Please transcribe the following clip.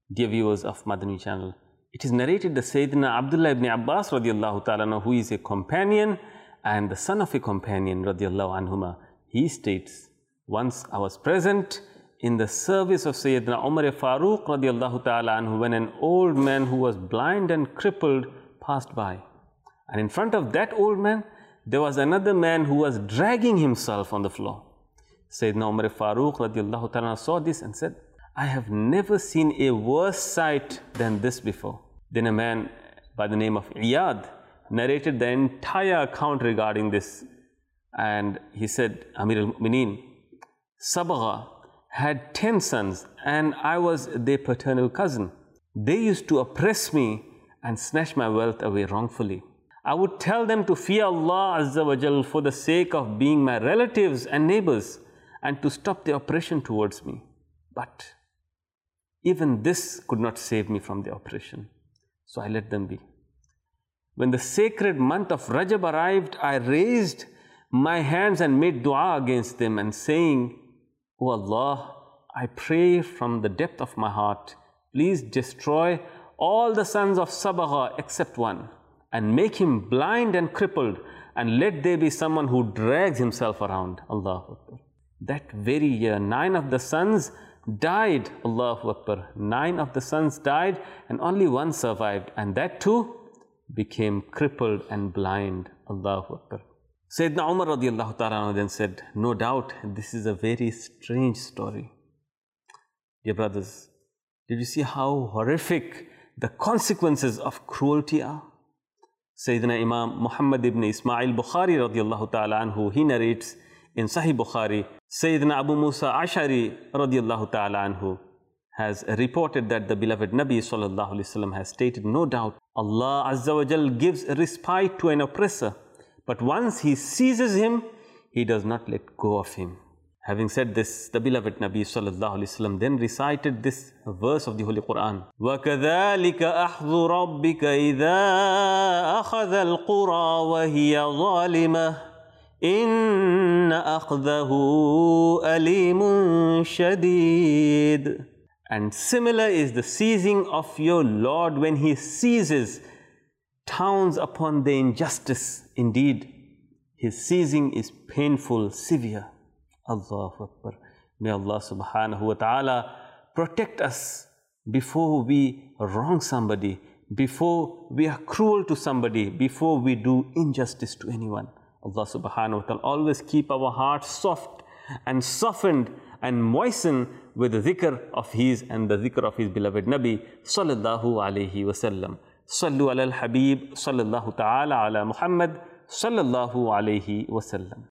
Dear viewers of Madani channel, it is narrated that Sayyidina Abdullah ibn Abbas radiallahu ta'ala, who is a companion and the son of a companion radiallahu anhuma, he states, once I was present in the service of Sayyidina Umar Farooq radiallahu ta'ala anhu when an old man who was blind and crippled passed by. And in front of that old man, there was another man who was dragging himself on the floor. Sayyidina Umar Farooq radiallahu ta'ala saw this and said, I have never seen a worse sight than this before. Then a man by the name of Iyad narrated the entire account regarding this. And he said, Amir al-Mu'mineen, Sabagha had 10 sons and I was their paternal cousin. They used to oppress me and snatch my wealth away wrongfully. I would tell them to fear Allah Azza wa Jal for the sake of being my relatives and neighbors and to stop their oppression towards me. But even this could not save me from the oppression. So I let them be. When the sacred month of Rajab arrived, I raised my hands and made dua against them and saying, O Allah, I pray from the depth of my heart, please destroy all the sons of Sabagha except one and make him blind and crippled and let there be someone who drags himself around. Allahu Akbar. That very year, 9 of the sons died. Allahu Akbar. 9 of the sons died and only one survived, and that too became crippled and blind. Allahu Akbar. Sayyidina Umar radiallahu ta'ala then said, no doubt this is a very strange story. Dear brothers, did you see how horrific the consequences of cruelty are? Sayyidina Imam Muhammad ibn Ismail Bukhari radiallahu ta'ala anhu, he narrates in Sahih Bukhari, Sayyidina Abu Musa Ash'ari radiallahu ta'ala anhu has reported that the beloved Nabi sallallahu alayhi wasallam has stated, no doubt Allah Azza wa Jal gives a respite to an oppressor, but once he seizes him, he does not let go of him. Having said this, the beloved Nabi sallallahu alayhi wasallam then recited this verse of the Holy Quran. وَكَذَلِكَ أَخْذُ رَبِّكَ إِذَا أَخَذَ الْقُرَى وَهِيَ ظَالِمَةٌ إِنَّ أَخْذَهُ أَلِيمٌ شَدِيدٌ. And similar is the seizing of your Lord when He seizes towns upon their injustice. Indeed, His seizing is painful, severe. Allahu Akbar. May Allah subhanahu wa ta'ala protect us before we wrong somebody, before we are cruel to somebody, before we do injustice to anyone. Allah subhanahu wa ta'ala always keep our hearts soft and softened and moistened with the dhikr of His and the dhikr of His beloved Nabi sallallahu alayhi wa sallam. Sallu ala al-Habib sallallahu ta'ala ala Muhammad sallallahu alayhi wa sallam.